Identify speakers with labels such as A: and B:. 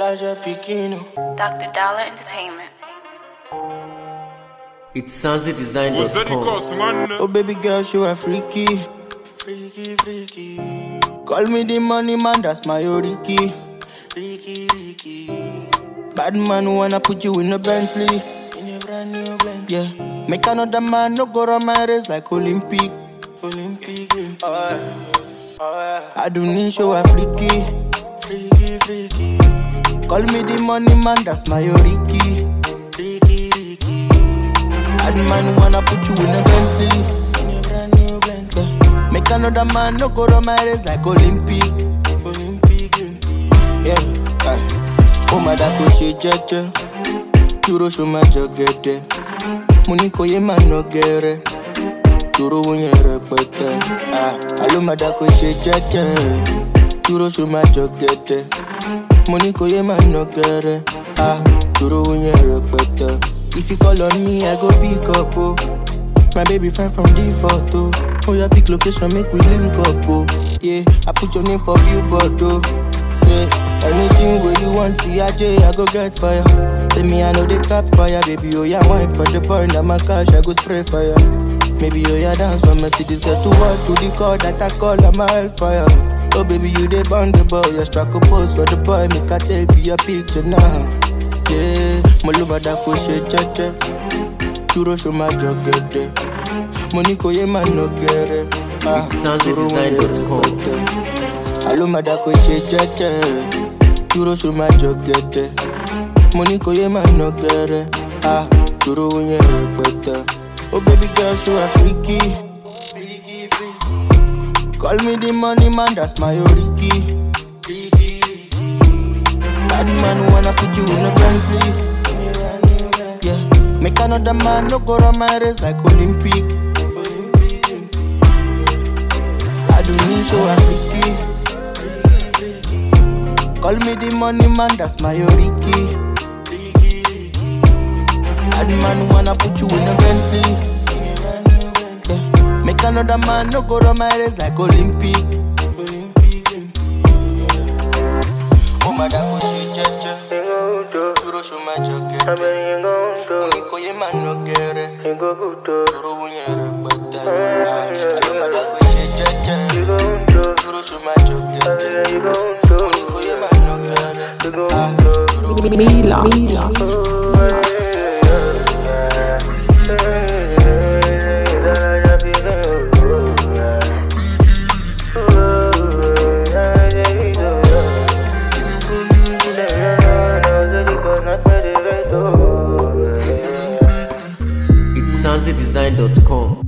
A: Dr. Dollar Entertainment.
B: It's SanziDesign.com.
C: Oh baby girl, you are freaky. Freaky, freaky. Call me the money man, that's my Oriki. Ricky, Ricky. Bad man who wanna put you in a Bentley. In a brand new Bentley. Yeah. Make another man no go run my race like Olympic. Olympic. I don't need show a freaky. Freaky, freaky. Call me the money man, that's my Oriki. Ricky, Ricky. Bad man who wanna put you in a Bentley. In a brand new Bentley. Yeah. Make another man no go run my race like Olympic. Olympic. Yeah. Oh my da ko she jeje. Duro show my jogede. Money ko ye man no gere. Duro wonye repete. Alo my da ko she jeje. Duro show my jogede. Money ko ye man no gere. Duro wonye repete. If you call on me, I go pick up. Oh. My baby friend from the photo. Oh, your pick location, make we link up. Oh. Yeah, I put your name for billboard. Oh. Say anything where you want, I go get fire. Say me, I know they cap fire, baby. Oh, yeah, wine for the boy, now my cash, I go spray fire. Maybe oh, yeah, dance for Mercedes, get to work to the call that I call, I'm a hellfire. Oh, baby, you they burn the boy, you strike a pose for the boy, make I take your picture now. Yeah, Maluma da pushe cheche, Turo show my jogede. Money ko ye man no gere.
B: SanziDesign.com.
C: Alo madako she jeje. Turo show my jogede. Money ko ye man no gere. Turo wonye repete. Oh baby girl, you are freaky. Freaky, freaky. Call me the money man, that's my Oriki. Freaky, freaky. Bad man wanna put you in a Bentley. Yeah. Make another man no go run my race like Olympic. I don't need show a freaky. Call me the money man, that's my Oriki. Bad man wanna put you in a Bentley. Yeah. Make another man no go run my race like Olympic. Oh my da she jeje. Turo show my jogede. Money ko ye man no gere. Turo wonye repete. Alo my da she jeje. Turo show my jogede. Money ko ye man no gere.
D: Milas.
B: It's SanziDesign.com.